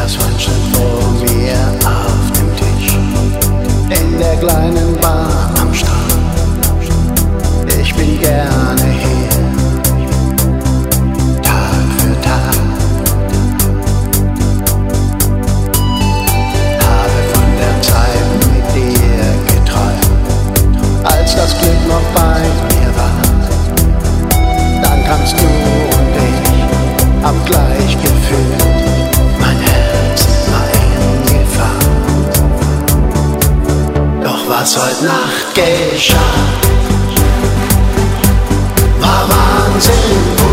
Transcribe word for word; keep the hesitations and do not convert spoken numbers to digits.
Das Wünschen vor mir auf dem Tisch, in der kleinen Bar am Strand. Ich bin gerne hier, Tag für Tag. Habe von der Zeit mit dir geträumt, als das Glück noch bei mir war. Dann kamst du und ich, hab gleich gefühlt, mein Herz war in Gefahr. Doch was heute Nacht geschah, war Wahnsinn.